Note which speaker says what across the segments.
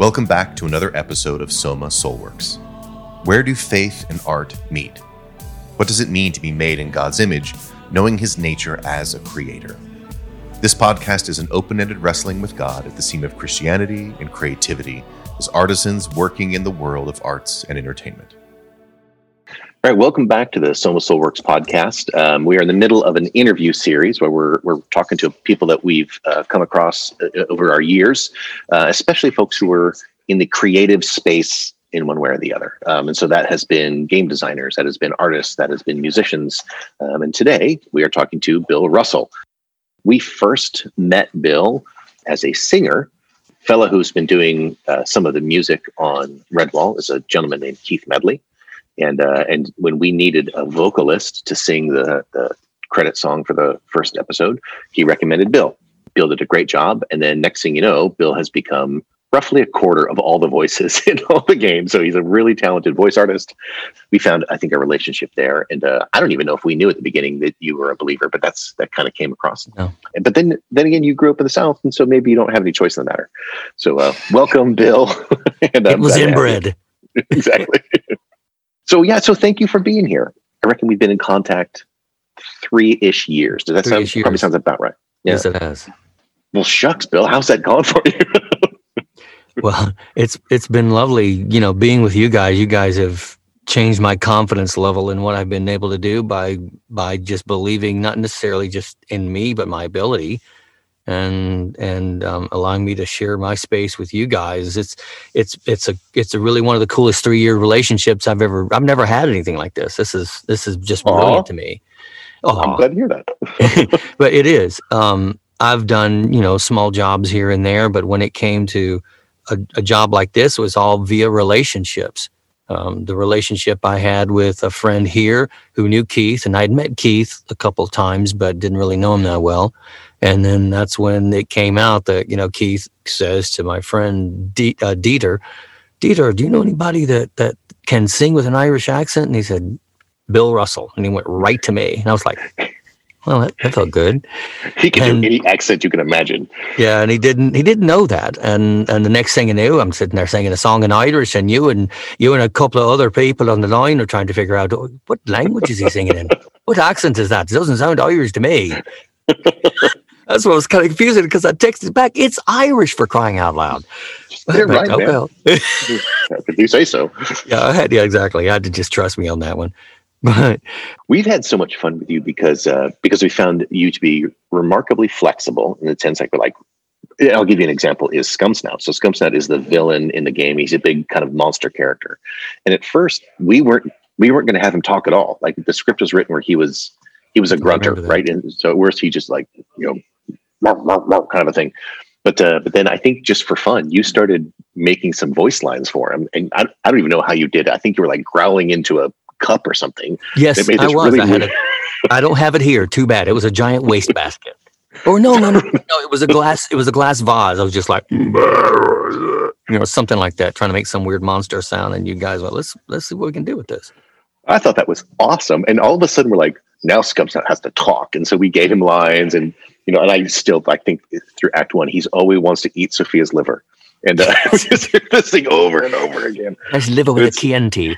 Speaker 1: Welcome back to another episode of Soma Soulworks. Where do faith and art meet? What does it mean to be made in God's image, knowing his nature as a creator? This podcast is an open-ended wrestling with God at the seam of Christianity and creativity as artisans working in the world of arts and entertainment.
Speaker 2: All right, welcome back to the Soma Soulworks podcast. We are in the middle of an interview series where we're talking to people that we've come across over our years, especially folks who are in the creative space in one way or the other. And so that has been game designers, that has been artists, that has been musicians. And today we are talking to Bill Russell. We first met Bill as a singer. Fellow who's been doing some of the music on Redwall is a gentleman named Keith Medley. And when we needed a vocalist to sing the credit song for the first episode, he recommended Bill. Bill did a great job. And then next thing you know, Bill has become roughly a quarter of all the voices in all the games. So he's a really talented voice artist. We found, I think, a relationship there. And I don't even know if we knew at the beginning that you were a believer, but that kind of came across.
Speaker 3: No.
Speaker 2: But then again, you grew up in the South, and so maybe you don't have any choice in the matter. So welcome, Bill. And
Speaker 3: it was inbred.
Speaker 2: Exactly. So thank you for being here. I reckon we've been in contact 3-ish years. Does that sound? Probably sounds about right. Yeah.
Speaker 3: Yes, it has.
Speaker 2: Well, shucks, Bill, how's that gone for you?
Speaker 3: Well, it's been lovely, being with you guys. You guys have changed my confidence level in what I've been able to do by just believing, not necessarily just in me, but my ability, and allowing me to share my space with you guys. It's a really one of the coolest 3-year relationships I've never had anything like this. This is just brilliant to me.
Speaker 2: Oh, I'm glad to hear that.
Speaker 3: But it is. I've done, small jobs here and there, but when it came to a job like this, it was all via relationships. The relationship I had with a friend here who knew Keith, and I'd met Keith a couple of times, but didn't really know him that well. And then that's when it came out that, Keith says to my friend Dieter, do you know anybody that can sing with an Irish accent? And he said, Bill Russell. And he went right to me. And I was like, well, that felt good.
Speaker 2: He can do any accent you can imagine.
Speaker 3: Yeah, and he didn't know that. And the next thing I knew, I'm sitting there singing a song in Irish, and you and a couple of other people on the line are trying to figure out what language is he singing in? What accent is that? It doesn't sound Irish to me. That's what was kind of confusing, because I texted back, it's Irish, for crying out loud.
Speaker 2: You're right, man.
Speaker 3: Well.
Speaker 2: If you say so.
Speaker 3: Yeah, exactly. I had to just trust me on that one. But
Speaker 2: we've had so much fun with you because we found you to be remarkably flexible in the sense I'll give you an example, is Scumsnout. So Scumsnout is the villain in the game. He's a big kind of monster character. And at first we weren't going to have him talk at all. Like, the script was written where he was a grunter, right? And so at worst he just kind of a thing. But then I think just for fun, you started making some voice lines for him. And I don't even know how you did it. I think you were like growling into a cup or something.
Speaker 3: Yes, I was. Really I don't have it here. Too bad. It was a giant wastebasket. Or no. It was a glass. It was a glass vase. I was just like, something like that, trying to make some weird monster sound. And you guys went, let's see what we can do with this.
Speaker 2: I thought that was awesome. And all of a sudden we're like, now Scumsnout has to talk. And so we gave him lines, and and I think through Act 1, he's always wants to eat Sophia's liver. And we just hear this thing over and over again.
Speaker 3: Nice liver with a TNT.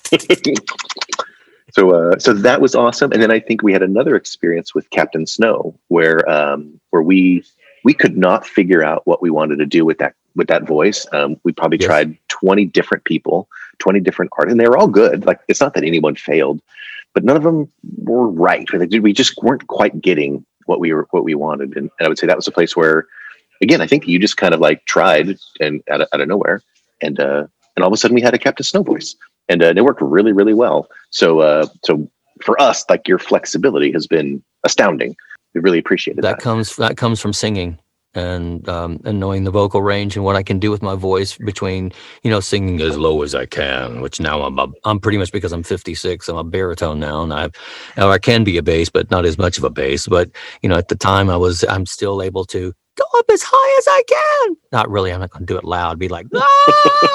Speaker 2: So that was awesome. And then I think we had another experience with Captain Snow where we could not figure out what we wanted to do with that voice. We probably tried 20 different people, 20 different artists, and they were all good. Like, it's not that anyone failed, but none of them were right. We just weren't quite getting what we wanted. And I would say that was a place where, again, I think you just kind of like tried and out of nowhere, and all of a sudden we had a Captain Snow voice. And it worked really, really well. So for us, like, your flexibility has been astounding. We really appreciated that.
Speaker 3: That comes from singing and knowing the vocal range and what I can do with my voice between, singing as low as I can, which now I'm pretty much, because I'm 56, I'm a baritone now, and I can be a bass, but not as much of a bass. But at the time I'm still able to go up as high as I can. Not really. I'm not going to do it loud. Be like, ah!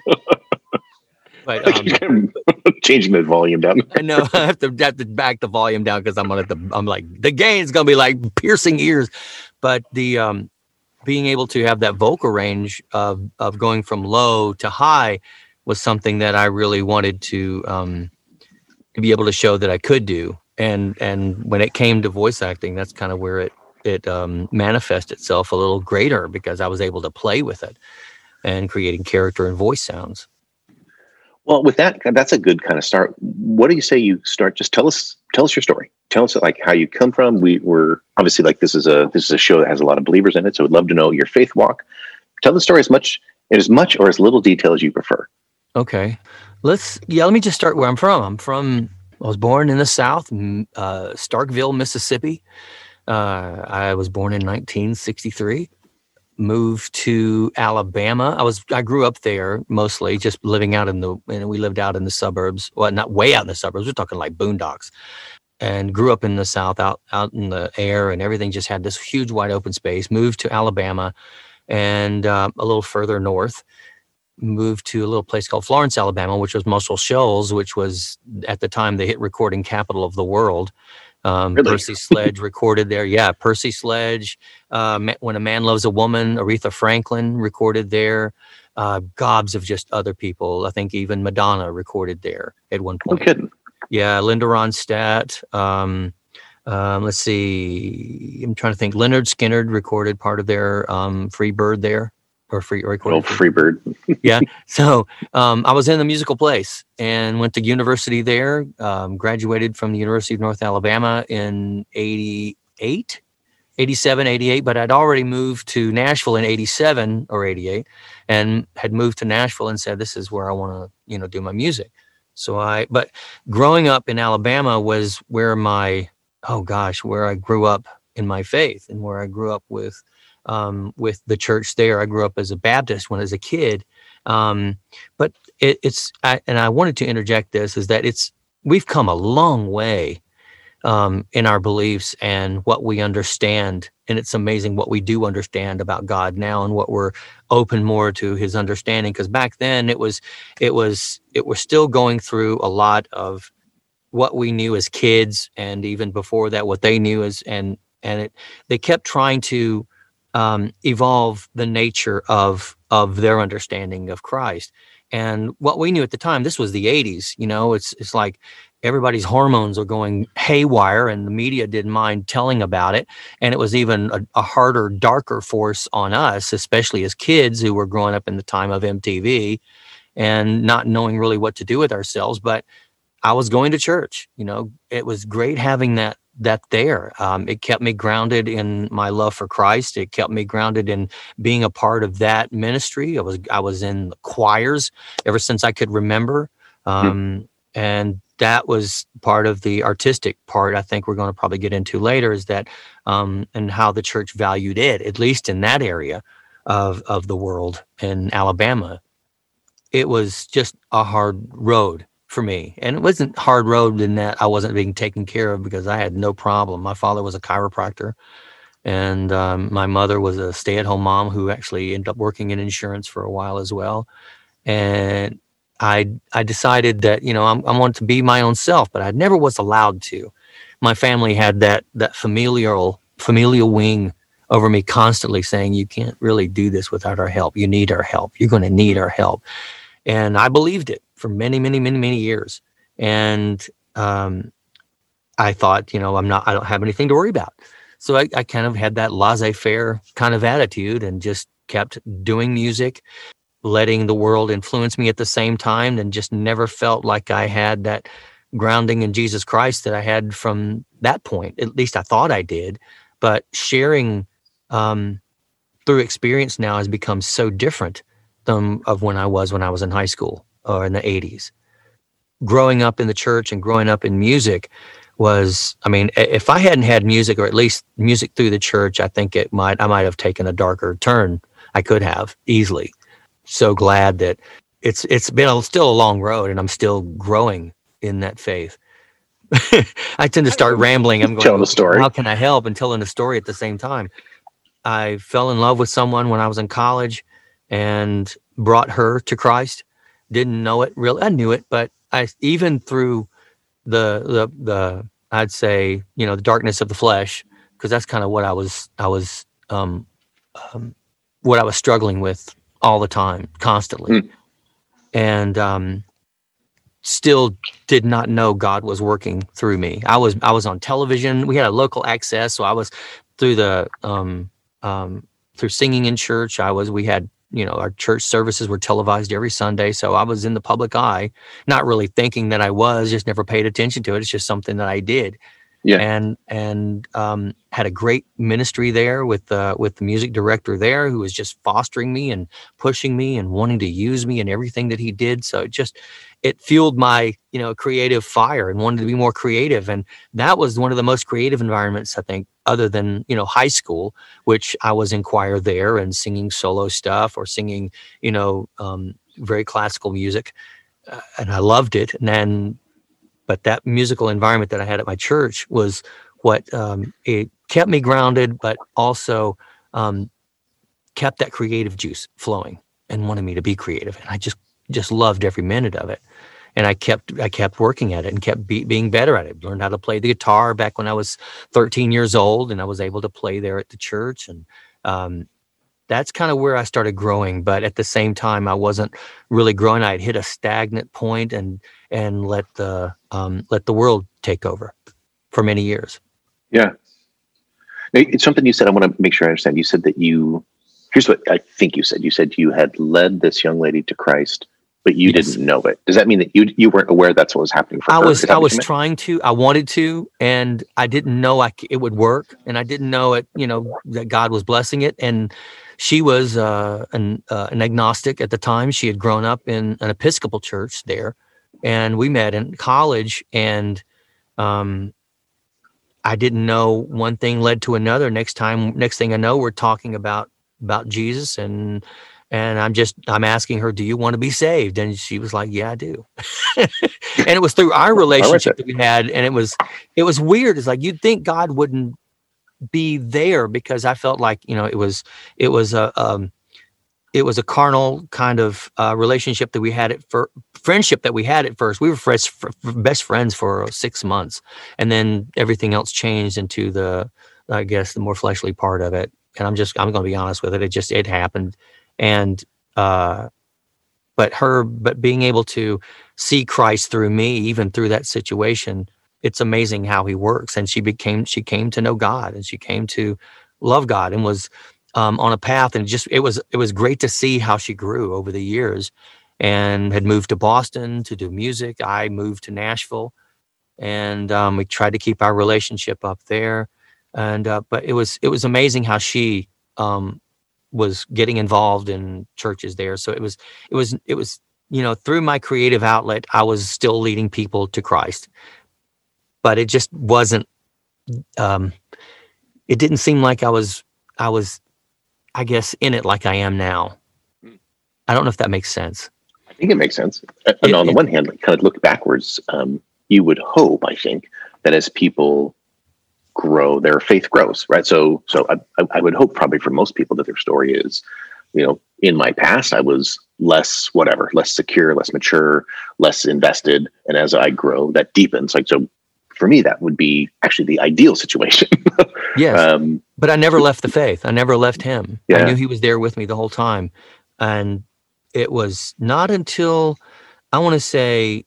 Speaker 3: But
Speaker 2: changing the volume down.
Speaker 3: I know I have to back the volume down, because I'm like, the gain's gonna be like piercing ears. But being able to have that vocal range of going from low to high was something that I really wanted to be able to show that I could do. And when it came to voice acting, that's kind of where it manifested itself a little greater, because I was able to play with it and creating character and voice sounds.
Speaker 2: Well, with that's a good kind of start. What do you say you start? Just tell us your story. Tell us like how you come from. We're obviously like this is a show that has a lot of believers in it, so we'd love to know your faith walk. Tell the story as much or as little detail as you prefer.
Speaker 3: Okay, let me just start where I'm from. I was born in the South, Starkville, Mississippi. I was born in 1963. Moved to Alabama. I grew up there mostly, just living out and we lived out in the suburbs. Well, not way out in the suburbs. We're talking like boondocks. And grew up in the South, out in the air, and everything just had this huge wide open space. Moved to Alabama, and a little further north, moved to a little place called Florence, Alabama, which was Muscle Shoals, which was at the time the hit recording capital of the world.
Speaker 2: Really?
Speaker 3: Percy Sledge recorded there. Yeah, Percy Sledge. When a Man Loves a Woman, Aretha Franklin recorded there. Gobs of just other people. I think even Madonna recorded there at one point.
Speaker 2: No kidding.
Speaker 3: Yeah, Linda Ronstadt. Let's see. I'm trying to think. Leonard Skinner recorded part of their Free Bird there. Or recorded.
Speaker 2: Free Bird.
Speaker 3: Yeah. So I was in the musical place and went to university there. Graduated from the University of North Alabama in 88, 87, 88. But I'd already moved to Nashville in 87 or 88 and had moved to Nashville and said, this is where I want to, do my music. But growing up in Alabama was where where I grew up in my faith and where I grew up with the church there. I grew up as a Baptist when I was a kid. But I wanted to interject this, is that we've come a long way in our beliefs and what we understand. And it's amazing what we do understand about God now and what we're open more to his understanding. Because back then it was still going through a lot of what we knew as kids, and even before that, what they knew they kept trying to evolve the nature of their understanding of Christ. And what we knew at the time, this was the 80s, it's like everybody's hormones are going haywire, and the media didn't mind telling about it. And it was even a harder, darker force on us, especially as kids who were growing up in the time of MTV and not knowing really what to do with ourselves. But I was going to church, it was great having that there. It kept me grounded in my love for Christ. It kept me grounded in being a part of that ministry. I was in the choirs ever since I could remember. And that was part of the artistic part I think we're going to probably get into later, is that and how the church valued it, at least in that area of the world in Alabama. It was just a hard road for me. And it wasn't hard road in that I wasn't being taken care of, because I had no problem. My father was a chiropractor, and my mother was a stay-at-home mom who actually ended up working in insurance for a while as well. And I decided that, I wanted to be my own self, but I never was allowed to. My family had that familial wing over me, constantly saying, you can't really do this without our help. You need our help. You're going to need our help. And I believed it for many, many, many, many years. And I thought, I don't have anything to worry about. So I kind of had that laissez-faire kind of attitude and just kept doing music, letting the world influence me at the same time, and just never felt like I had that grounding in Jesus Christ that I had from that point. At least I thought I did. But sharing through experience now has become so different of when I was in high school or in the 80s. Growing up in the church and growing up in music was, if I hadn't had music, or at least music through the church, I think I might have taken a darker turn. I could have easily. So glad that it's been still a long road, and I'm still growing in that faith. I tend to start rambling. I'm going,
Speaker 2: telling the story.
Speaker 3: How can I help? And telling the story at the same time. I fell in love with someone when I was in college and brought her to Christ. Didn't know it really. I knew it, but even through the I'd say, the darkness of the flesh, because that's kind of what I was what I was struggling with all the time, constantly. And still did not know God was working through me. I was on television. We had a local access, so I was through the through singing in church. We had, our church services were televised every Sunday, so I was in the public eye, not really thinking that I was, just never paid attention to it. It's just something that I did.
Speaker 2: Yeah.
Speaker 3: And had a great ministry there with the music director there, who was just fostering me and pushing me and wanting to use me in everything that he did. So it fueled my, creative fire and wanted to be more creative. And that was one of the most creative environments, I think, other than, high school, which I was in choir there and singing solo stuff or singing, very classical music. And I loved it. But that musical environment that I had at my church was what it kept me grounded, but also kept that creative juice flowing and wanted me to be creative. And I just loved every minute of it. And I kept working at it and kept being better at it. Learned how to play the guitar back when I was 13 years old, and I was able to play there at the church. And that's kind of where I started growing. But at the same time, I wasn't really growing. I had hit a stagnant point and let the world take over for many years.
Speaker 2: Yeah. It's something you said. I want to make sure I understand. You said that here's what I think you said. You said you had led this young lady to Christ, but you
Speaker 3: Yes.
Speaker 2: didn't know it. Does that mean that you weren't aware that's what was happening for her?
Speaker 3: I was trying to, I wanted to, and I didn't know it would work. And I didn't know it, that God was blessing it. And she was an agnostic at the time. She had grown up in an Episcopal church there. And we met in college, and I didn't know one thing led to another. Next thing I know, we're talking about Jesus, and I'm asking her, do you want to be saved? And she was like, yeah, I do. And it was through our relationship that we had. And it was weird. It's like, you'd think God wouldn't be there, because I felt like, it was a carnal kind of relationship that we had friendship that we had at first. We were best friends for 6 months, and then everything else changed into the more fleshly part of it. And I'm going to be honest with it. It happened. And, but being able to see Christ through me, even through that situation, it's amazing how he works. And she came to know God, and she came to love God, and was on a path. And it was great to see how she grew over the years, and had moved to Boston to do music. I moved to Nashville, and we tried to keep our relationship up there. And but it was amazing how she was getting involved in churches there. So it was through my creative outlet, I was still leading people to Christ, but it just wasn't. It didn't seem like I was, I guess, in it like I am now. I don't know if that makes sense.
Speaker 2: I think it makes sense. And on the one hand, kind of look backwards, you would hope, I think, that as people grow, their faith grows, right? So I would hope, probably for most people, that their story is, in my past, I was less secure, less mature, less invested. And as I grow, that deepens. So for me, that would be actually the ideal situation.
Speaker 3: Yes. But I never left the faith. I never left him.
Speaker 2: Yeah.
Speaker 3: I knew he was there with me the whole time. And it was not until, I want to say,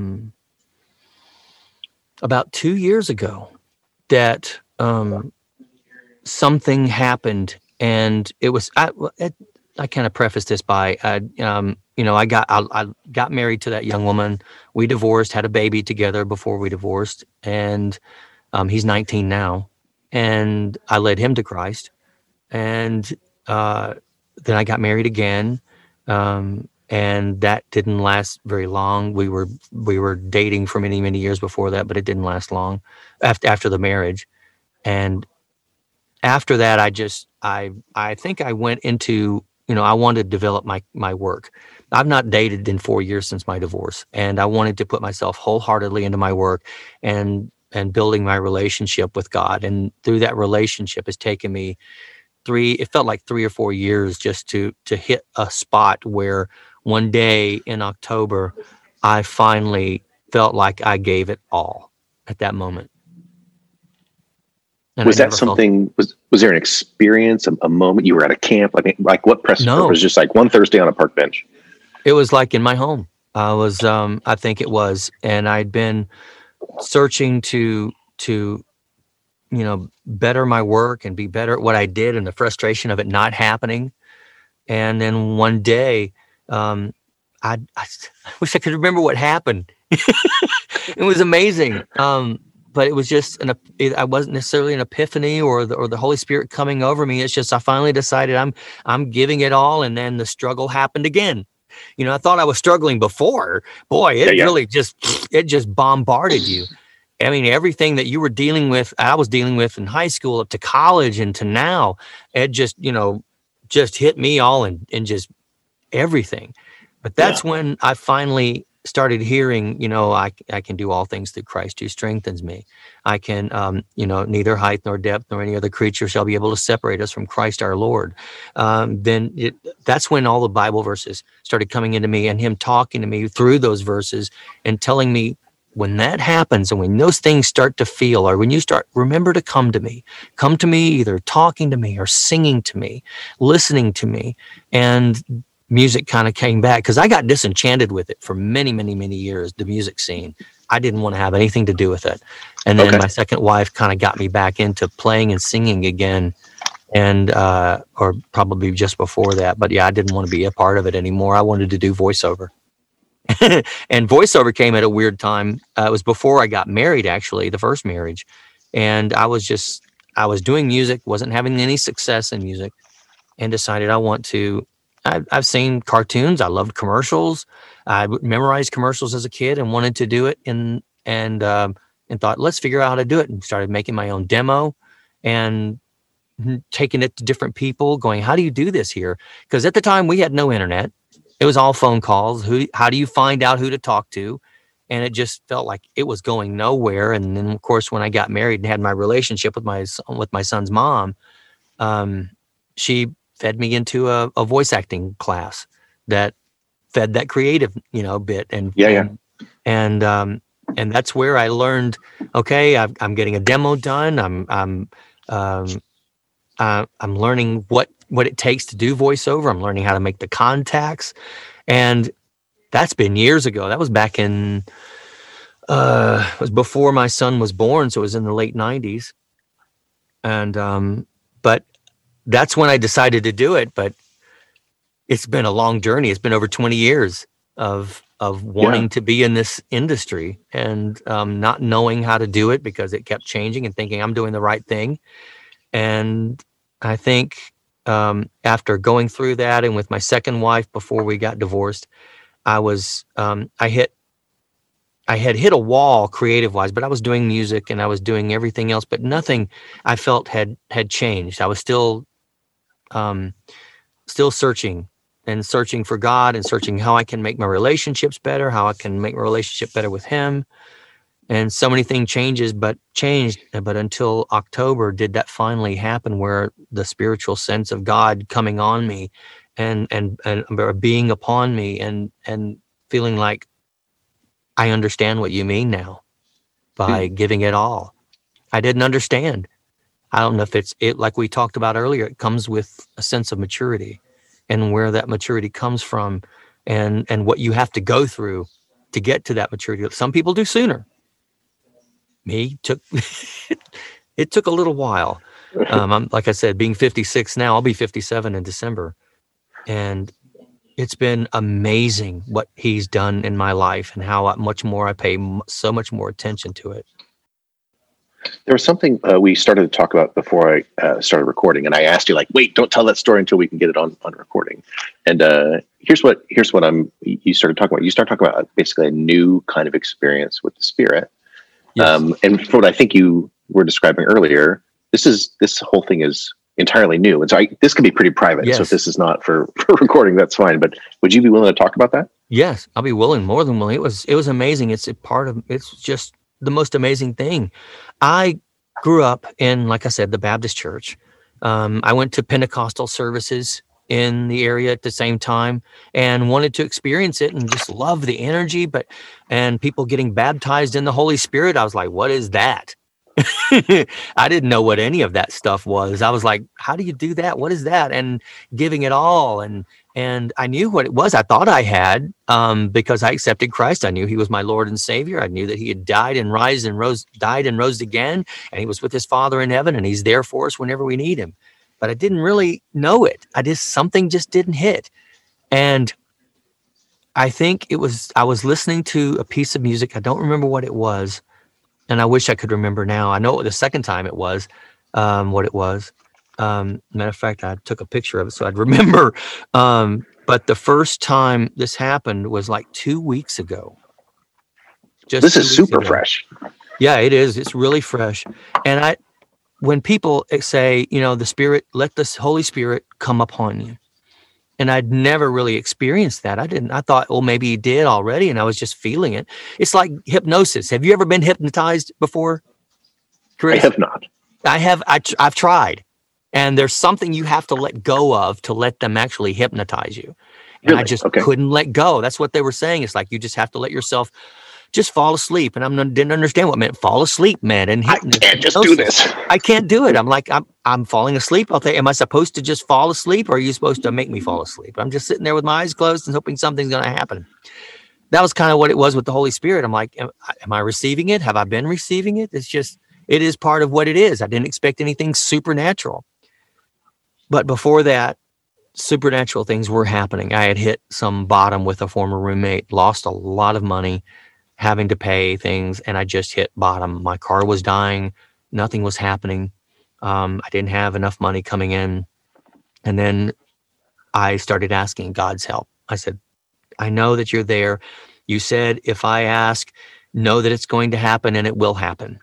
Speaker 3: about 2 years ago, that something happened. And it was, I kind of preface this by, I got married to that young woman. We divorced, had a baby together before we divorced, and he's 19 now. And I led him to Christ, and then I got married again, and that didn't last very long. We were dating for many, many years before that, but it didn't last long after the marriage. And after that, I think I went into, I wanted to develop my work. I've not dated in 4 years since my divorce, and I wanted to put myself wholeheartedly into my work and building my relationship with God. And through that relationship, it's taken me it felt like 3 or 4 years just to hit a spot where one day in October, I finally felt like I gave it all at that moment. And
Speaker 2: was that something, Was there an experience, a moment you were at a camp, like what press
Speaker 3: No.
Speaker 2: was just like one Thursday on a park bench?
Speaker 3: It was like in my home. I was, I think it was, and I'd been searching to better my work and be better at what I did, and the frustration of it not happening. And then one day, I wish I could remember what happened. It was amazing. But it was just I wasn't necessarily an epiphany or the Holy Spirit coming over me. It's just I finally decided I'm giving it all, and then the struggle happened again. I thought I was struggling before. Boy, it really just bombarded you. I mean, everything that you were dealing with, I was dealing with in high school up to college and to now, it just hit me all and just everything. But that's when I finally started hearing, I can do all things through Christ who strengthens me. I can, neither height nor depth nor any other creature shall be able to separate us from Christ our Lord. That's when all the Bible verses started coming into me, and him talking to me through those verses and telling me, when that happens and when those things start to feel, or when you start, remember to come to me either talking to me or singing to me, listening to me. And music kind of came back, because I got disenchanted with it for many, many, many years, the music scene. I didn't want to have anything to do with it. And then my second wife kind of got me back into playing and singing again, and or probably just before that. But I didn't want to be a part of it anymore. I wanted to do voiceover. And voiceover came at a weird time. It was before I got married, actually, the first marriage. And I was doing music, wasn't having any success in music, and decided I've seen cartoons. I loved commercials. I memorized commercials as a kid and wanted to do it, and thought, let's figure out how to do it, and started making my own demo and taking it to different people, going, how do you do this here? Because at the time we had no internet. It was all phone calls. How do you find out who to talk to? And it just felt like it was going nowhere. And then, of course, when I got married and had my relationship with my son's mom, she fed me into a voice acting class that fed that creative, bit. And that's where I learned, okay, I'm getting a demo done. I'm learning what it takes to do voiceover. I'm learning how to make the contacts. And that's been years ago. That was back in, it was before my son was born. So it was in the late 90s. And, but that's when I decided to do it. But it's been a long journey. It's been over 20 years of wanting to be in this industry, and not knowing how to do it because it kept changing, and thinking I'm doing the right thing. And I think after going through that, and with my second wife before we got divorced, I had hit a wall creative wise, but I was doing music and I was doing everything else, but nothing I felt had changed. I was still searching for God, and searching how I can make my relationships better, how I can make my relationship better with him. And so many things changed, but until October did that finally happen, where the spiritual sense of God coming on me and being upon me, and feeling like I understand what you mean now by giving it all. I didn't understand. I don't know if it's like we talked about earlier, it comes with a sense of maturity, and where that maturity comes from, and what you have to go through to get to that maturity. Some people do sooner. It took a little while. I'm, like I said, being 56 now, I'll be 57 in December. And it's been amazing what he's done in my life, and how much more I pay so much more attention to it.
Speaker 2: There was something we started to talk about before I started recording, and I asked you, like, wait, don't tell that story until we can get it on recording. And here's what you started talking about. You started talking about basically a new kind of experience with the Spirit. Yes. And for what I think you were describing earlier, this whole thing is entirely new. And so this can be pretty private. Yes. So if this is not for recording, that's fine. But would you be willing to talk about that?
Speaker 3: Yes, I'll be willing, more than willing. It was amazing. It's just the most amazing thing. I grew up in, like I said, the Baptist church. I went to Pentecostal services in the area at the same time, and wanted to experience it and just love the energy, and people getting baptized in the Holy Spirit. I was like, what is that? I didn't know what any of that stuff was. I was like, how do you do that? What is that? And giving it all. And I knew what it was. I thought I had, because I accepted Christ. I knew he was my Lord and Savior. I knew that he had died and rose again. And he was with his Father in heaven, and he's there for us whenever we need him. But I didn't really know it. Something just didn't hit. And I think I was listening to a piece of music. I don't remember what it was. And I wish I could remember now. I know the second time it was, what it was. Matter of fact, I took a picture of it so I'd remember. But the first time this happened was like 2 weeks ago.
Speaker 2: This is super fresh.
Speaker 3: Yeah, it is. It's really fresh. And when people say, the Spirit, let the Holy Spirit come upon you. And I'd never really experienced that. I thought, well, maybe he did already, and I was just feeling it. It's like hypnosis. Have you ever been hypnotized before, Chris?
Speaker 2: I have not.
Speaker 3: I have. I've tried. And there's something you have to let go of to let them actually hypnotize you. And
Speaker 2: really?
Speaker 3: I just couldn't let go. That's what they were saying. It's like you just have to let yourself just fall asleep. And I didn't understand what meant fall asleep, man. And
Speaker 2: I can't just do this.
Speaker 3: I can't do it. I'm like, I'm falling asleep. I'll think, am I supposed to just fall asleep, or are you supposed to make me fall asleep? I'm just sitting there with my eyes closed and hoping something's going to happen. That was kind of what it was with the Holy Spirit. I'm like, am I receiving it? Have I been receiving it? It is part of what it is. I didn't expect anything supernatural. But before that, supernatural things were happening. I had hit some bottom with a former roommate, lost a lot of money, having to pay things, and I just hit bottom. My car was dying. Nothing was happening. I didn't have enough money coming in. And then I started asking God's help. I said, I know that you're there. You said, if I ask, know that it's going to happen, and it will happen.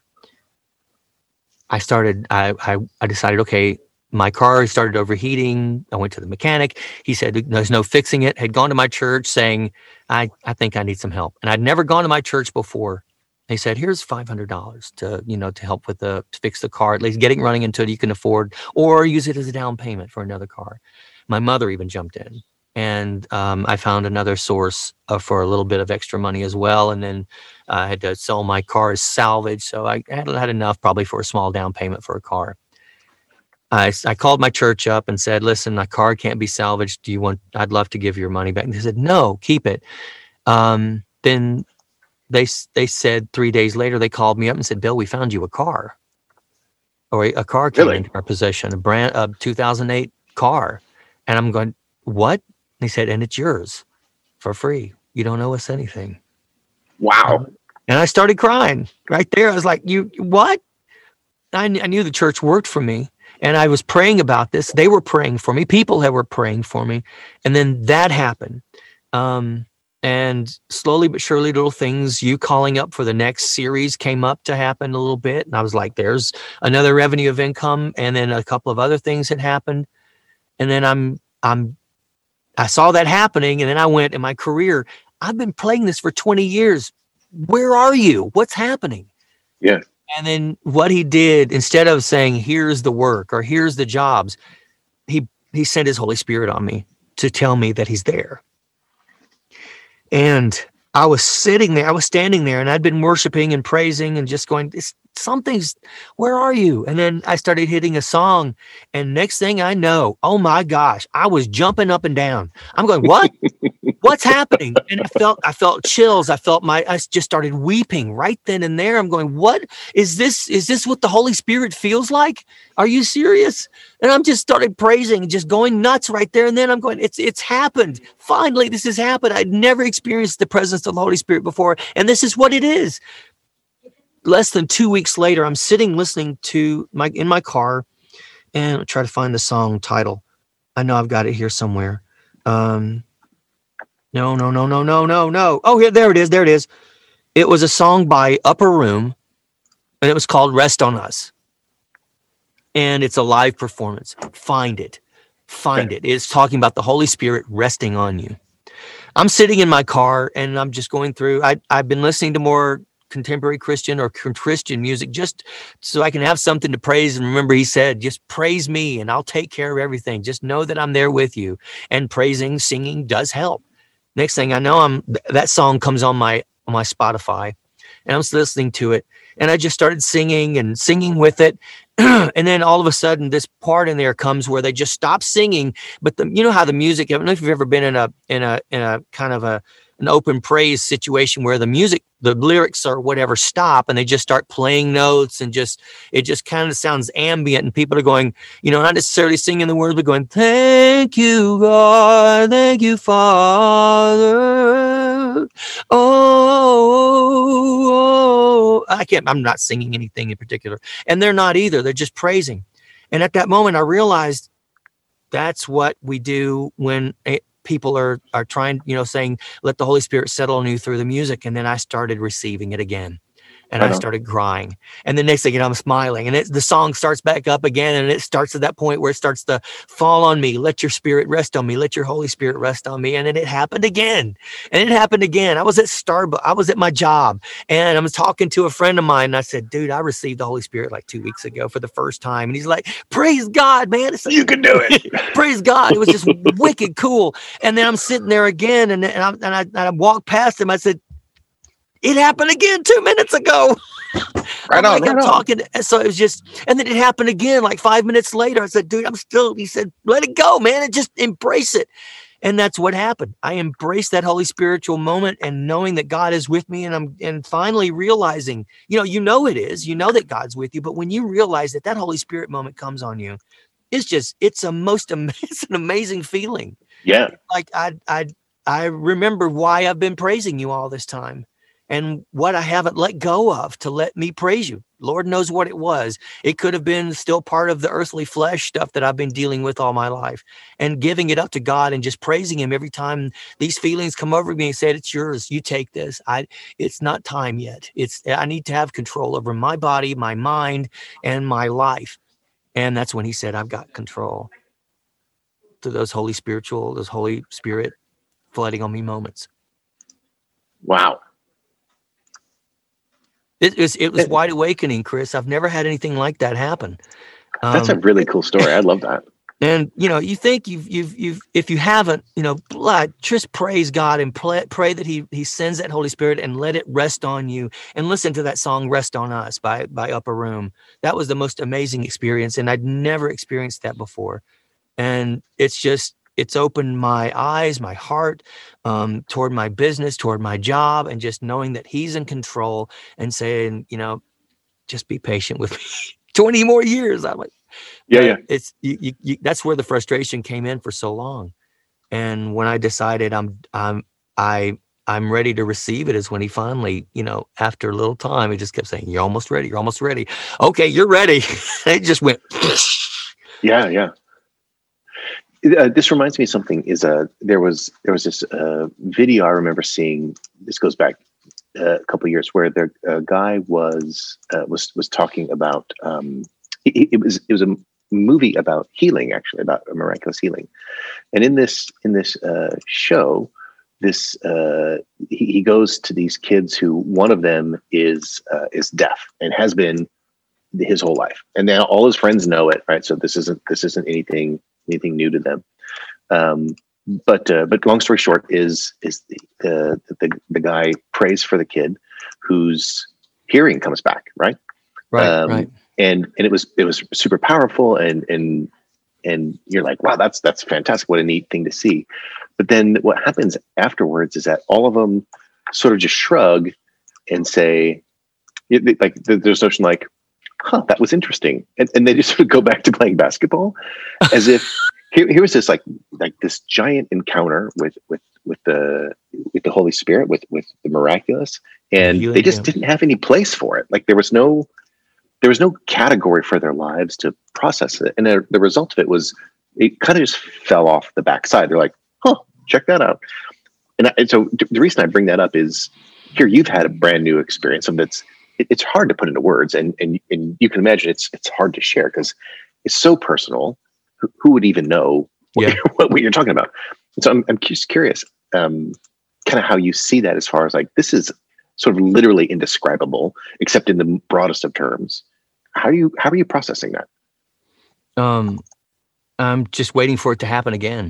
Speaker 3: I decided, okay, my car started overheating. I went to the mechanic. He said, there's no fixing it. Had gone to my church saying, I think I need some help. And I'd never gone to my church before. They said, here's $500 to help with to fix the car, at least getting running until you can afford, or use it as a down payment for another car. My mother even jumped in, and I found another source for a little bit of extra money as well. And then I had to sell my car as salvage. So I had enough probably for a small down payment for a car. I called my church up and said, listen, my car can't be salvaged. I'd love to give your money back. And they said, no, keep it. Then they said 3 days later, they called me up and said, Bill, we found you a car. Or a car came into our possession, a 2008 car. And I'm going, what? They said, and it's yours for free. You don't owe us anything.
Speaker 2: Wow.
Speaker 3: And I started crying right there. I was like, you what? I knew the church worked for me. And I was praying about this. They were praying for me. People were praying for me. And then that happened. And slowly but surely, little things, you calling up for the next series came up to happen a little bit. And I was like, there's another revenue of income. And then a couple of other things had happened. And then I saw that happening. And then I went in my career, I've been playing this for 20 years. Where are you? What's happening?
Speaker 2: Yeah.
Speaker 3: And then what he did, instead of saying, here's the work or here's the jobs, he sent his Holy Spirit on me to tell me that he's there. And I was standing there, and I'd been worshiping and praising and just going, where are you? And then I started hitting a song, and next thing I know, oh my gosh, I was jumping up and down. I'm going, what? What's happening? And I felt chills. I just started weeping right then and there. I'm going, what is this? Is this what the Holy Spirit feels like? Are you serious? And I'm just started praising, just going nuts right there. And then I'm going, it's happened. Finally, this has happened. I'd never experienced the presence of the Holy Spirit before. And this is what it is. Less than 2 weeks later, I'm sitting listening in my car, and I'll try to find the song title. I know I've got it here somewhere. No. Oh, here, there it is. It was a song by Upper Room, and it was called Rest on Us. And it's a live performance. Find it. It's talking about the Holy Spirit resting on you. I'm sitting in my car, and I'm just going through. I've been listening to more contemporary Christian or Christian music just so I can have something to praise. And remember, he said, just praise me and I'll take care of everything. Just know that I'm there with you. And singing does help. Next thing I know, that song comes on my Spotify, and I'm listening to it, and I just started singing with it. And then all of a sudden this part in there comes where they just stop singing, but you know how the music, I don't know if you've ever been in a kind of an open praise situation where the lyrics or whatever stop and they just start playing notes, and it just kind of sounds ambient, and people are going, not necessarily singing the words, but going, thank you, God, thank you, Father. I'm not singing anything in particular, and they're not either. They're just praising. And at that moment, I realized that's what we do when people are trying, saying, let the Holy Spirit settle on you through the music. And then I started receiving it again. And I started crying. And the next thing I'm smiling. And the song starts back up again. And it starts at that point where it starts to fall on me. Let your spirit rest on me. Let your Holy Spirit rest on me. And then it happened again. And it happened again. I was at Starbucks. I was at my job. And I was talking to a friend of mine. And I said, dude, I received the Holy Spirit like 2 weeks ago for the first time. And he's like, praise God, man. It's like,
Speaker 2: you can do it.
Speaker 3: Praise God. It was just wicked cool. And then I'm sitting there again. And I walked past him. I said, it happened again 2 minutes ago.
Speaker 2: Right on.
Speaker 3: Talking. So it was just, and then it happened again like 5 minutes later. I said, dude, he said, let it go, man. And just embrace it. And that's what happened. I embraced that Holy Spiritual moment, and knowing that God is with me, and finally realizing, it is, that God's with you. But when you realize that Holy Spirit moment comes on you, it's an amazing feeling.
Speaker 2: Yeah.
Speaker 3: Like I remember why I've been praising you all this time, and what I haven't let go of to let me praise you. Lord knows what it was. It could have been still part of the earthly flesh stuff that I've been dealing with all my life, and giving it up to God and just praising him every time these feelings come over me and said, it's yours. You take this. It's not time yet. I need to have control over my body, my mind, and my life. And that's when he said, I've got control. To those Holy Spirit flooding on me moments.
Speaker 2: Wow.
Speaker 3: It was wide awakening, Chris. I've never had anything like that happen.
Speaker 2: That's a really cool story. I love that.
Speaker 3: And you think you've if you haven't, just praise God and pray that He sends that Holy Spirit and let it rest on you. And listen to that song "Rest on Us" by Upper Room. That was the most amazing experience, and I'd never experienced that before. And it's opened my eyes, my heart, toward my business, toward my job, and just knowing that He's in control, and saying, just be patient with me. 20 more years. I'm like,
Speaker 2: yeah.
Speaker 3: It's that's where the frustration came in for so long. And when I decided I'm ready to receive it, is when He finally, after a little time, He just kept saying, "You're almost ready. You're almost ready." Okay, you're ready. It just went.
Speaker 2: Yeah. This reminds me of something. There was this video I remember seeing. This goes back a couple of years, where the guy was talking about. It was a movie about healing, actually, about a miraculous healing. And in this show, he goes to these kids who, one of them is deaf and has been his whole life, and now all his friends know it, right? So this isn't anything new to them. But long story short is the guy prays for the kid whose hearing comes back, right?
Speaker 3: Right.
Speaker 2: And it was super powerful, and you're like, wow, that's fantastic. What a neat thing to see. But then what happens afterwards is that all of them sort of just shrug and say, like, there's notion like, huh, that was interesting. And they just sort of go back to playing basketball as if here was this like this giant encounter with the Holy Spirit, with the miraculous. And they just didn't have any place for it. Like there was no category for their lives to process it. And the result of it was, it kind of just fell off the backside. They're like, huh, check that out. And so the reason I bring that up is, here you've had a brand new experience, and it's hard to put into words, and you can imagine it's hard to share because it's so personal. Who would even know what you're talking about? And so I'm just curious, kind of how you see that, as far as like, this is sort of literally indescribable, except in the broadest of terms. How are you processing that?
Speaker 3: I'm just waiting for it to happen again.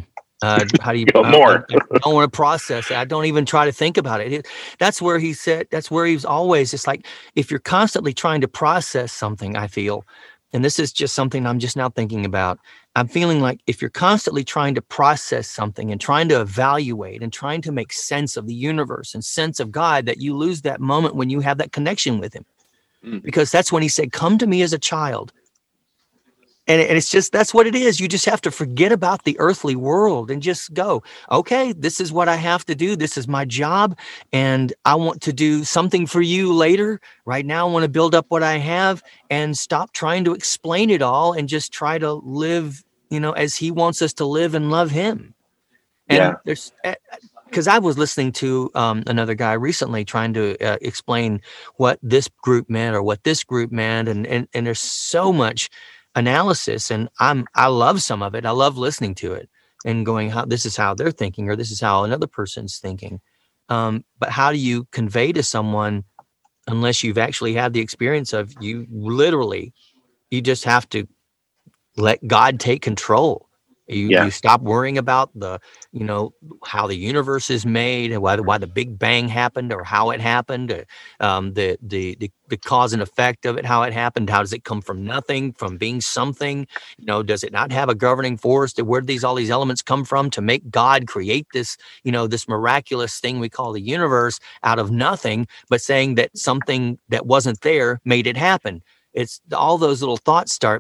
Speaker 3: How do you
Speaker 2: more?
Speaker 3: I don't want to process it. I don't even try to think about it. That's where he said, that's where he was always. It's like, if you're constantly trying to process something, I feel, and this is just something I'm just now thinking about, I'm feeling like if you're constantly trying to process something and trying to evaluate and trying to make sense of the universe and sense of God, that you lose that moment when you have that connection with him. Because that's when he said, come to me as a child. And it's just, that's what it is. You just have to forget about the earthly world and just go, okay, this is what I have to do. This is my job. And I want to do something for you later. Right now, I want to build up what I have and stop trying to explain it all and just try to live, as he wants us to live and love him. And there's, because I was listening to another guy recently trying to explain what this group meant or what this group meant. And there's so much analysis, and I love some of it. I love listening to it and going, how this is how they're thinking, or this is how another person's thinking. But how do you convey to someone, unless you've actually had the experience of, you just have to let God take control. You stop worrying about the, how the universe is made and why the Big Bang happened or how it happened, the cause and effect of it, how it happened. How does it come from nothing, from being something? Does it not have a governing force? Where do all these elements come from to make God create this, this miraculous thing we call the universe out of nothing, but saying that something that wasn't there made it happen? It's all those little thoughts start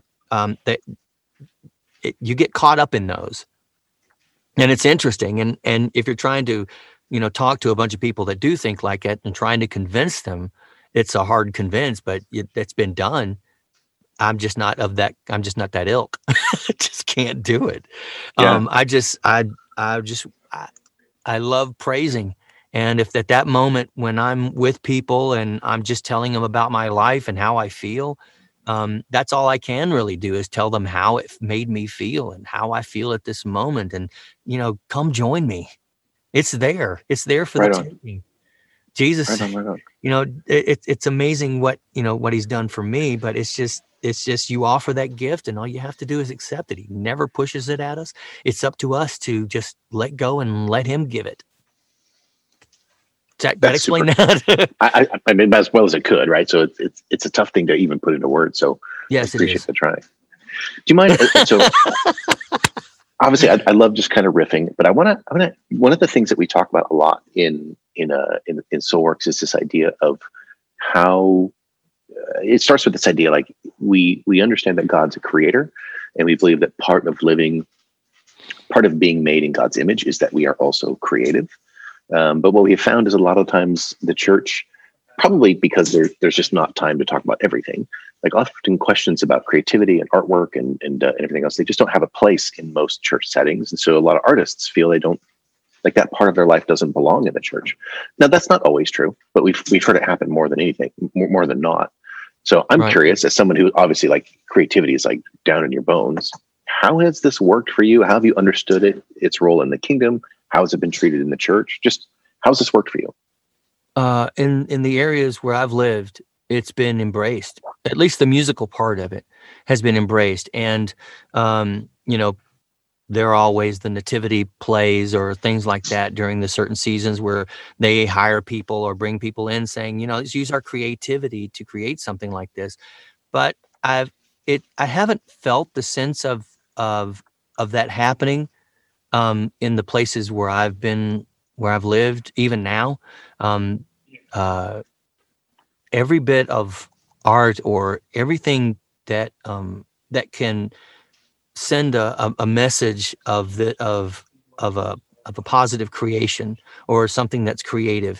Speaker 3: you get caught up in those, and it's interesting. And if you're trying to, talk to a bunch of people that do think like it and trying to convince them, it's a hard convince, but it's been done. I'm just not of that. I'm just not that ilk. Just can't do it.
Speaker 2: Yeah.
Speaker 3: I love praising. And if at that moment when I'm with people and I'm just telling them about my life and how I feel, that's all I can really do is tell them how it made me feel and how I feel at this moment. And, come join me. It's there. It's there for the taking. Jesus,
Speaker 2: right on.
Speaker 3: It's amazing what he's done for me, but it's just you offer that gift and all you have to do is accept it. He never pushes it at us. It's up to us to just let go and let him give it. Did I explain that?
Speaker 2: I mean, as well as it could, right? So it's a tough thing to even put into words. So
Speaker 3: yes,
Speaker 2: I appreciate the try. Do you mind? So obviously, I love just kind of riffing, but I want to. One of the things that we talk about a lot in Soulworks is this idea of how it starts with this idea, like we understand that God's a creator, and we believe that part of being made in God's image is that we are also creative. But what we have found is a lot of times the church, probably because there's just not time to talk about everything, like often questions about creativity and artwork and everything else, they just don't have a place in most church settings. And so a lot of artists feel they don't, like that part of their life doesn't belong in the church. Now that's not always true, but we've heard it happen more than anything, more than not. So I'm curious, as someone who obviously like creativity is like down in your bones, how has this worked for you? How have you understood its role in the kingdom? How has it been treated in the church? Just how's this worked for you?
Speaker 3: In the areas where I've lived, it's been embraced. At least the musical part of it has been embraced. And, there are always the nativity plays or things like that during the certain seasons where they hire people or bring people in saying, let's use our creativity to create something like this. But I haven't felt the sense of that happening in the places where I've been, where I've lived, even now. Every bit of art or everything that can send a message of a positive creation or something that's creative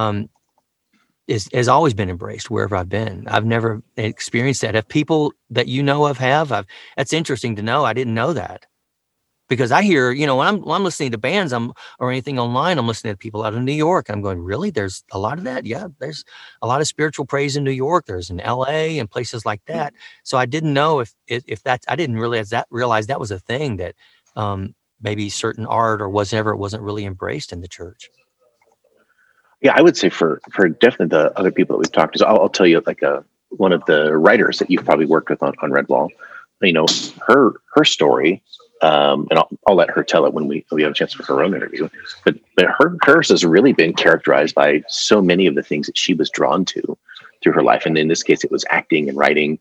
Speaker 3: has always been embraced wherever I've been. I've never experienced that. If people that have, that's interesting to know. I didn't know that. Because I hear, when I'm listening to bands or anything online, I'm listening to people out of New York. I'm going, really? There's a lot of that? Yeah, there's a lot of spiritual praise in New York. There's in LA and places like that. So I didn't know if that's, I didn't realize that was a thing that maybe certain art or whatever wasn't really embraced in the church.
Speaker 2: Yeah, I would say for definitely the other people that we've talked to, so I'll tell you like one of the writers that you've probably worked with on Redwall, her story And I'll let her tell it when we have a chance for her own interview. But hers has really been characterized by so many of the things that she was drawn to through her life. And in this case, it was acting and writing.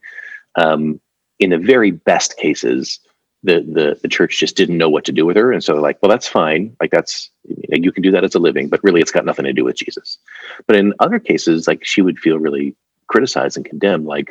Speaker 2: In the very best cases, the church just didn't know what to do with her. And so like, well, that's fine. Like you can do that as a living, but really it's got nothing to do with Jesus. But in other cases, like she would feel really criticized and condemned. Like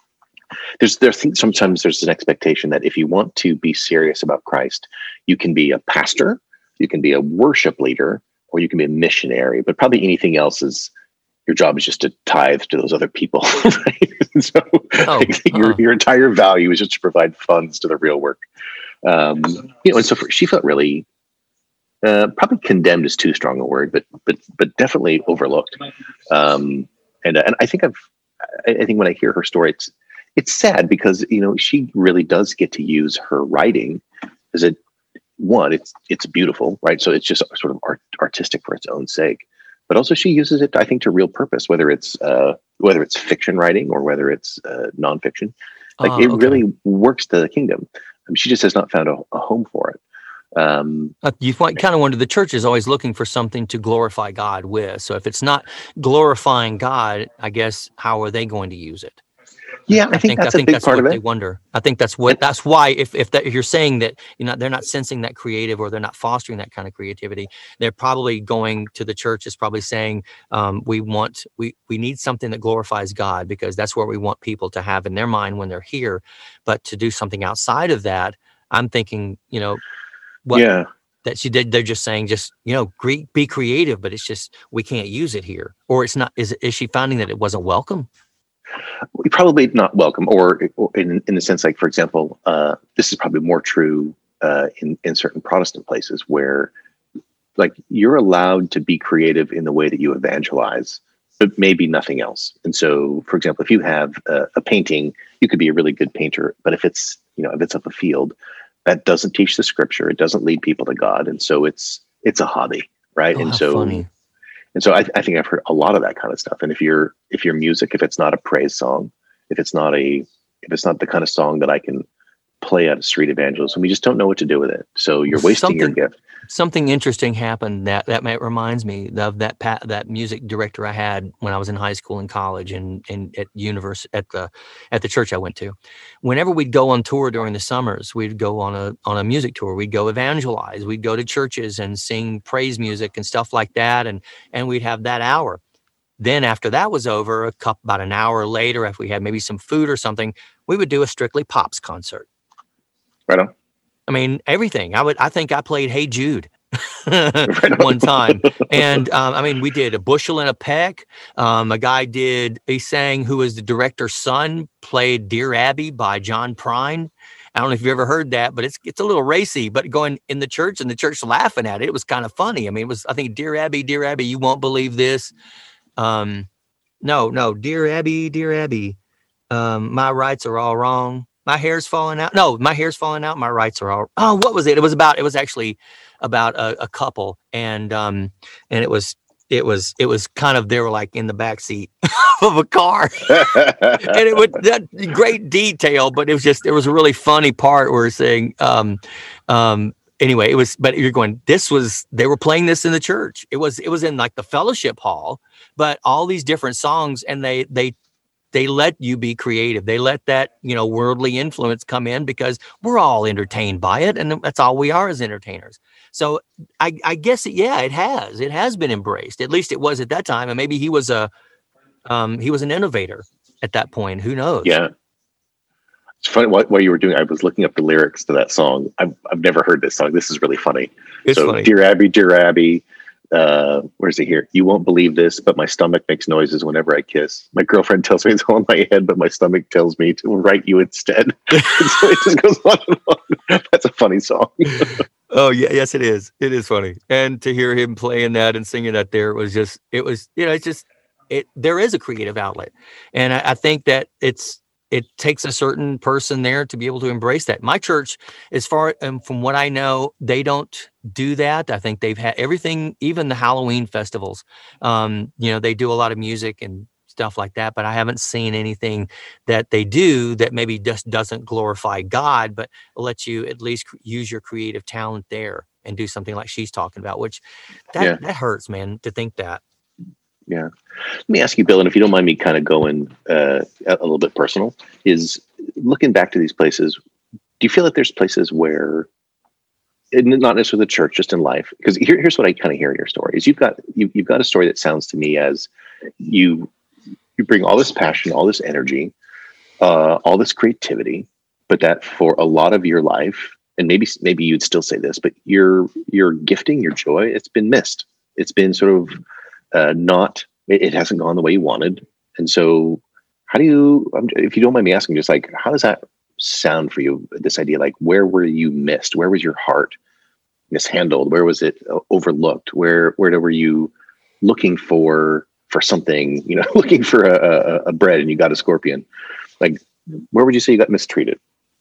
Speaker 2: sometimes there's an expectation that if you want to be serious about Christ, you can be a pastor, you can be a worship leader, or you can be a missionary, but probably anything else is your job is just to tithe to those other people. Right? So your entire value is just to provide funds to the real work. And so she felt really, probably condemned is too strong a word, but definitely overlooked. And I think when I hear her story, it's sad because, she really does get to use her writing as it's beautiful, right? So it's just sort of artistic for its own sake, but also she uses it, I think, to real purpose, whether it's fiction writing or whether it's nonfiction. It really works to the kingdom. She just has not found a home for it.
Speaker 3: You kind of wonder, the church is always looking for something to glorify God with. So if it's not glorifying God, I guess, how are they going to use it?
Speaker 2: Yeah, I think that's a big part of it.
Speaker 3: They wonder. I think that's why if you're saying that they're not sensing that creative, or they're not fostering that kind of creativity, they're probably going to the church is probably saying we need something that glorifies God, because that's what we want people to have in their mind when they're here. But to do something outside of that, I'm thinking, that she did. They're just saying, be creative, but it's just we can't use it here, or it's not. Is she finding that it wasn't welcome?
Speaker 2: Probably not welcome, or in the sense, like, for example, this is probably more true in certain Protestant places where, like, you're allowed to be creative in the way that you evangelize, but maybe nothing else. And so, for example, if you have a painting, you could be a really good painter, but if it's of a field, that doesn't teach the scripture, it doesn't lead people to God, and so it's a hobby, right?
Speaker 3: Oh, and so funny.
Speaker 2: And so I think I've heard a lot of that kind of stuff. And if your music, if it's not a praise song, if it's not the kind of song that I can play at a street evangelism, we just don't know what to do with it. So you're wasting your gift.
Speaker 3: Something interesting happened that reminds me of that music director I had when I was in high school and college and at university at the church I went to. Whenever we'd go on tour during the summers, we'd go on a music tour. We'd go evangelize. We'd go to churches and sing praise music and stuff like that, and we'd have that hour. Then after that was over, about an hour later, if we had maybe some food or something, we would do a Strictly Pops concert.
Speaker 2: Right on.
Speaker 3: I mean, everything. I think I played Hey Jude one time. And we did A Bushel and a Peck. A guy he sang, who was the director's son, played Dear Abby by John Prine. I don't know if you've ever heard that, but it's a little racy, but going in the church and the church laughing at it, it was kind of funny. I mean, I think, Dear Abby, you won't believe this. No, Dear Abby, my rights are all wrong. My hair's falling out. No, my hair's falling out. My rights are all. Oh, what was it? It was actually about a couple, and it was kind of, they were like in the back seat of a car, and it was that great detail, but it was a really funny part where saying, anyway, it was. But you're going. They were playing this in the church. It was in like the fellowship hall, but all these different songs, and they let you be creative. They let that, worldly influence come in, because we're all entertained by it. And that's all we are as entertainers. So I guess, it has been embraced. At least it was at that time. And maybe he was an innovator at that point. Who knows?
Speaker 2: Yeah. It's funny while you were doing, I was looking up the lyrics to that song. I've never heard this song. This is really funny.
Speaker 3: It's funny.
Speaker 2: Dear Abby, where's it here? You won't believe this, but my stomach makes noises whenever I kiss. My girlfriend tells me it's all in my head, but my stomach tells me to write you instead. So it just goes on and on. That's a funny song.
Speaker 3: Oh yeah, yes it is. It is funny, and to hear him playing that and singing that there there is a creative outlet, and I think that it takes a certain person there to be able to embrace that. My church, as far from what I know, they don't do that. I think they've had everything, even the Halloween festivals. They do a lot of music and stuff like that, but I haven't seen anything that they do that maybe just doesn't glorify God, but lets you at least use your creative talent there and do something like she's talking about, which that hurts, man, to think that.
Speaker 2: Yeah. Let me ask you, Bill, and if you don't mind me kind of going a little bit personal, is looking back to these places, do you feel that there's places where, not necessarily the church, just in life, because here's what I kind of hear in your story, is you've got a story that sounds to me as you bring all this passion, all this energy, all this creativity, but that for a lot of your life, and maybe you'd still say this, but your gifting, your joy, it's been missed. It's been sort of it hasn't gone the way you wanted. And so how do you, if you don't mind me asking, just like, how does that sound for you? This idea, like, where were you missed? Where was your heart mishandled? Where was it overlooked? Where were you looking for something, looking for a bread and you got a scorpion? Like, where would you say you got mistreated?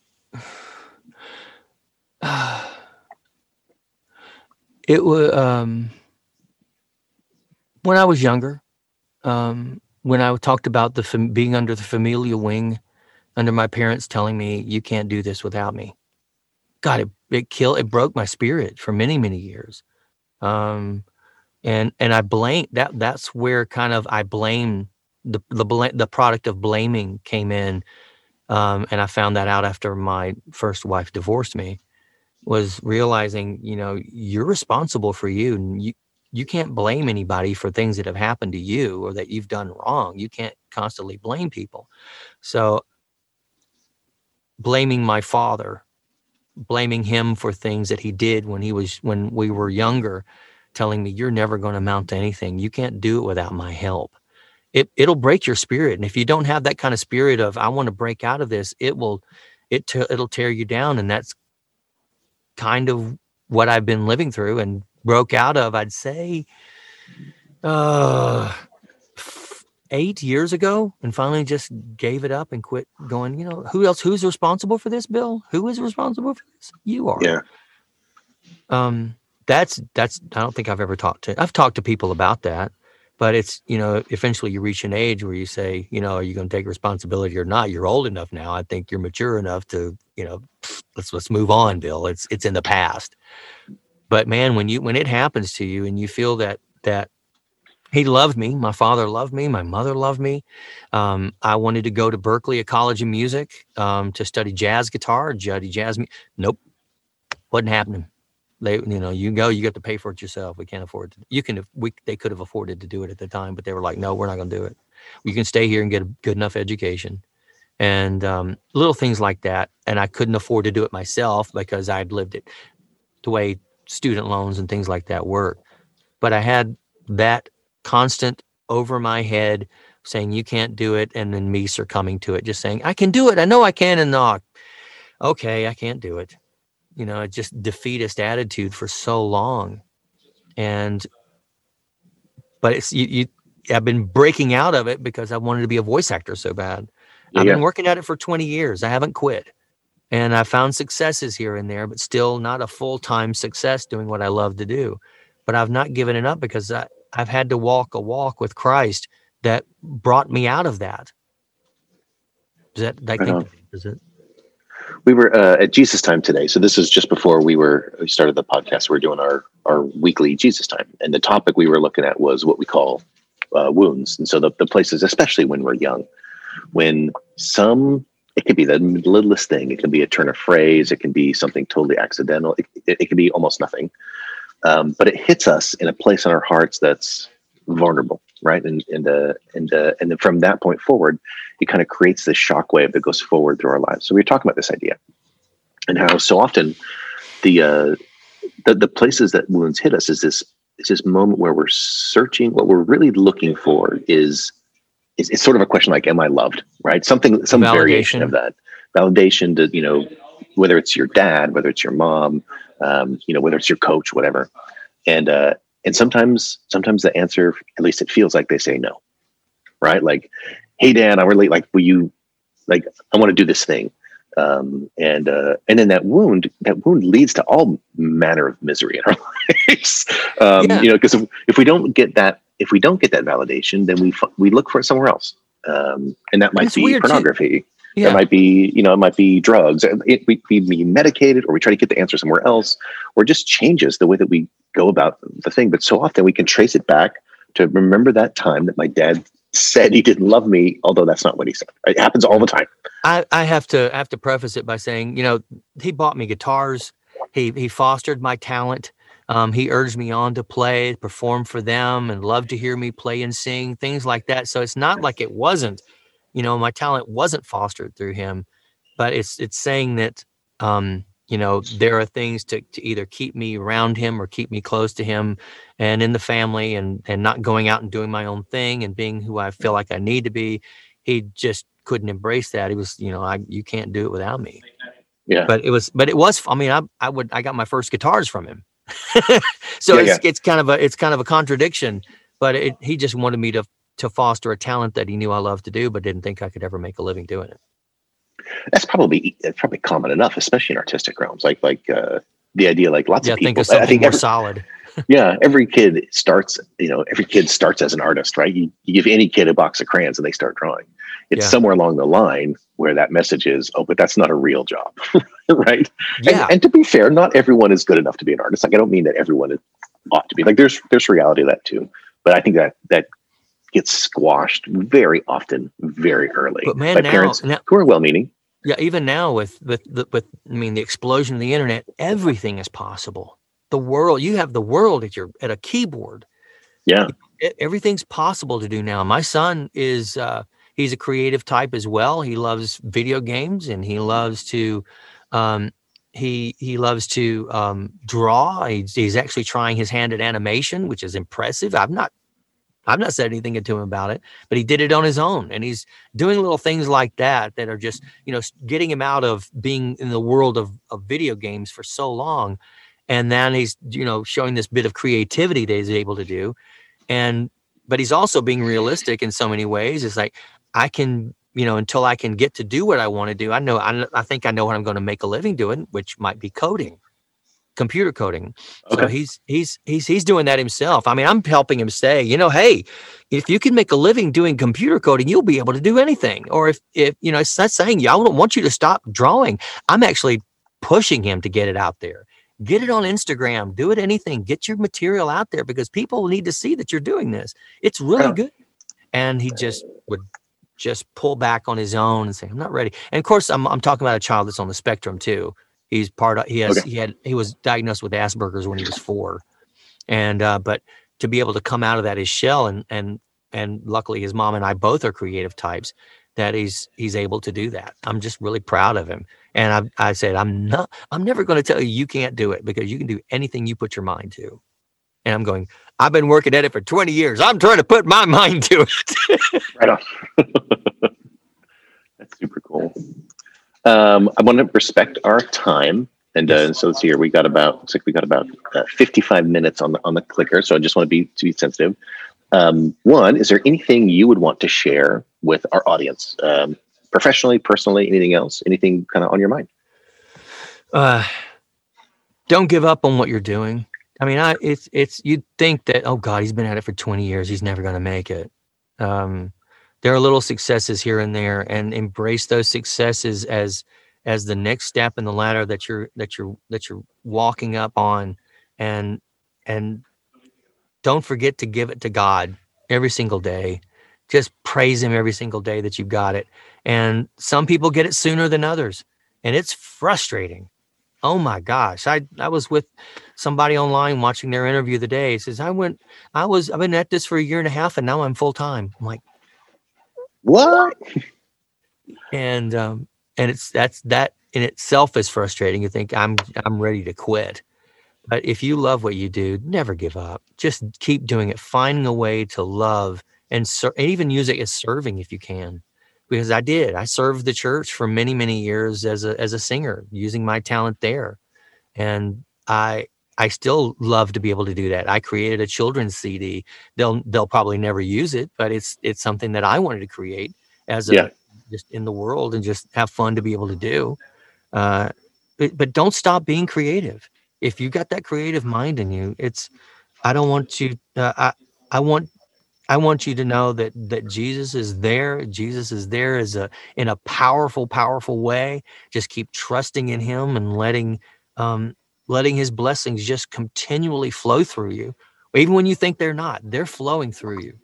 Speaker 3: It was, when I was younger, when I talked about being under the familial wing, under my parents telling me, you can't do this without me. God, it broke my spirit for many, many years. And I blame that's where kind of I blame the product of blaming came in. And I found that out after my first wife divorced me, was realizing, you're responsible for you, and you can't blame anybody for things that have happened to you or that you've done wrong. You can't constantly blame people. So blaming my father, blaming him for things that he did when we were younger, telling me, you're never going to amount to anything. You can't do it without my help. It'll break your spirit. And if you don't have that kind of spirit of, I want to break out of this, it'll tear you down. And that's kind of what I've been living through and broke out of, I'd say, 8 years ago, and finally just gave it up and quit going, who's responsible for this, Bill? Who is responsible for this? You are.
Speaker 2: Yeah.
Speaker 3: That's, I don't think I've talked to people about that, but it's, eventually you reach an age where you say, are you going to take responsibility or not? You're old enough now. I think you're mature enough to, let's move on, Bill. It's in the past. But man, when it happens to you and you feel that he loved me, my father loved me, my mother loved me. I wanted to go to Berkeley, a college of music, to study jazz guitar, jazz. Nope, wasn't happening. They, you got to pay for it yourself. We can't afford to. They could have afforded to do it at the time, but they were like, no, we're not going to do it. You can stay here and get a good enough education, and little things like that. And I couldn't afford to do it myself because I'd lived it the way student loans and things like that work. But I had that constant over my head saying, you can't do it. And then me succumbing to it, just saying, I can do it. I know I can. And not, okay, I can't do it. Just defeatist attitude for so long. But it's, I've been breaking out of it because I wanted to be a voice actor so bad. Yeah. I've been working at it for 20 years. I haven't quit. And I found successes here and there, but still not a full-time success doing what I love to do. But I've not given it up because I've had to walk a walk with Christ that brought me out of that. Is it?
Speaker 2: We were at Jesus Time today. So this is just before we started the podcast. We're doing our weekly Jesus Time. And the topic we were looking at was what we call wounds. And so the places, especially when we're young, when it could be the littlest thing. It can be a turn of phrase. It can be something totally accidental. It can be almost nothing. But it hits us in a place in our hearts that's vulnerable, right? And then from that point forward, it kind of creates this shockwave that goes forward through our lives. So we were talking about this idea and how so often the places that wounds hit us is this moment where we're searching. What we're really looking for is sort of a question like, am I loved? Right? Some validation. Variation of that validation to, whether it's your dad, whether it's your mom, whether it's your coach, whatever. And sometimes the answer, at least it feels like, they say no, right? Like, hey, Dad, I'm really like, will you, like, I want to do this thing. And then that wound leads to all manner of misery in our lives. Because if we don't get that if we don't get that validation, then we look for it somewhere else. And that might be pornography.
Speaker 3: Yeah.
Speaker 2: That might be, it might be drugs. We be medicated, or we try to get the answer somewhere else, or just changes the way that we go about the thing. But so often we can trace it back to remember that time that my dad said he didn't love me, although that's not what he said. It happens all the time.
Speaker 3: I have to preface it by saying, he bought me guitars. He fostered my talent. He urged me on to play, perform for them, and loved to hear me play and sing, things like that. So it's not like it wasn't, my talent wasn't fostered through him, but it's saying that, there are things to either keep me around him or keep me close to him and in the family, and not going out and doing my own thing and being who I feel like I need to be. He just couldn't embrace that. He was, you can't do it without me.
Speaker 2: Yeah.
Speaker 3: But it was, I mean, I got my first guitars from him. So it's kind of a contradiction, but he just wanted me to foster a talent that he knew I loved to do, but didn't think I could ever make a living doing it.
Speaker 2: That's probably common enough, especially in artistic realms. Like the idea, like lots of people.
Speaker 3: Think of something more solid.
Speaker 2: Yeah, every kid starts as an artist, right? You give any kid a box of crayons and they start drawing. It's somewhere along the line where that message is, oh, but that's not a real job, right?
Speaker 3: Yeah.
Speaker 2: And to be fair, not everyone is good enough to be an artist. Like, I don't mean that everyone ought to be. Like, there's reality of that too. But I think that gets squashed very often, very early, by parents who are well-meaning.
Speaker 3: Yeah, even now with the explosion of the internet, everything is possible. The world, you have the world at a keyboard.
Speaker 2: Yeah,
Speaker 3: everything's possible to do now. My son is he's a creative type as well. He loves video games, and he loves to he loves to draw. He's actually trying his hand at animation, which is impressive. I've not said anything to him about it, but he did it on his own, and he's doing little things like that are just, getting him out of being in the world of video games for so long. And then he's, showing this bit of creativity that he's able to do. But he's also being realistic in so many ways. It's like, I can, until I can get to do what I want to do, I think I know what I'm going to make a living doing, which might be coding. Computer coding. Okay. So he's doing that himself. I mean, I'm helping him say, hey, if you can make a living doing computer coding, you'll be able to do anything. Or if it's not saying I don't want you to stop drawing. I'm actually pushing him to get it out there. Get it on Instagram, do it, anything, get your material out there, because people need to see that you're doing this. It's really good. And he would pull back on his own and say, I'm not ready. And of course, I'm talking about a child that's on the spectrum too. He was diagnosed with Asperger's when he was 4. And, but to be able to come out of that, his shell, and luckily his mom and I both are creative types, that he's able to do that. I'm just really proud of him. And I said, I'm never going to tell you can't do it, because you can do anything you put your mind to. And I've been working at it for 20 years. I'm trying to put my mind to it.
Speaker 2: Right on. That's super cool. I want to respect our time. And so let's see here. Looks like we got about 55 minutes on the clicker. So I just want to be sensitive. One, is there anything you would want to share with our audience? Professionally, personally, anything else? Anything kind of on your mind?
Speaker 3: Don't give up on what you're doing. I mean, you'd think that, oh God, he's been at it for 20 years. He's never going to make it. There are little successes here and there, and embrace those successes as the next step in the ladder that you're walking up on, and don't forget to give it to God every single day. Just praise him every single day that you've got it. And some people get it sooner than others, and it's frustrating. Oh my gosh. I was with somebody online watching their interview the day. He says, I've been at this for 1.5 years, and now I'm full time. I'm like,
Speaker 2: what?
Speaker 3: And that in itself is frustrating. You think I'm ready to quit. But if you love what you do, never give up. Just keep doing it, finding a way to love and even use it as serving if you can. Because I served the church for many, many years as a singer, using my talent there. And I still love to be able to do that. I created a children's CD. They'll probably never use it, but it's something that I wanted to create just in the world, and just have fun to be able to do. But don't stop being creative. If you got that creative mind in you, I want I want you to know that Jesus is there. Jesus is there in a powerful, powerful way. Just keep trusting in him and letting his blessings just continually flow through you. Even when you think they're not, they're flowing through you.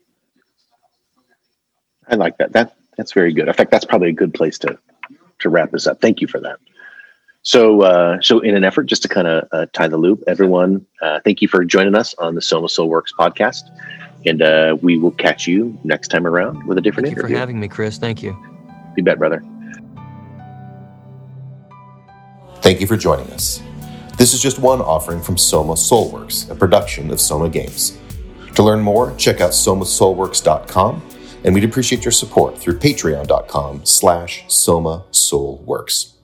Speaker 2: I like that. That's very good. In fact, that's probably a good place to wrap this up. Thank you for that. So in an effort just to kind of tie the loop, everyone, thank you for joining us on the Soma Soulworks podcast. And we will catch you next time around with a different interview.
Speaker 3: Thank you for having me, Chris. Thank you.
Speaker 2: You bet, brother.
Speaker 1: Thank you for joining us. This is just one offering from Soma Soulworks, a production of Soma Games. To learn more, check out somasoulworks.com, and we'd appreciate your support through patreon.com/Soma Soulworks.